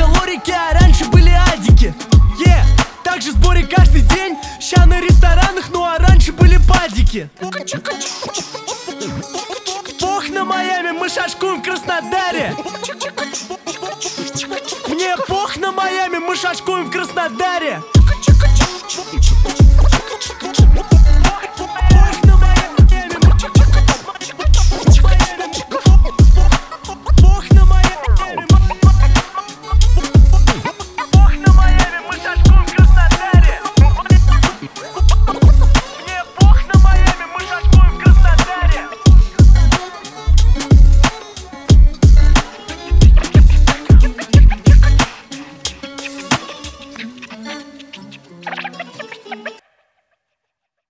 ща лорики, а раньше были адики. Также в сборе каждый день, ща на ресторанах, ну а раньше были падики. Пох на Майами, мы шашкуем в Краснодаре. Мне пох на Майами, мы шашкуем в Краснодаре.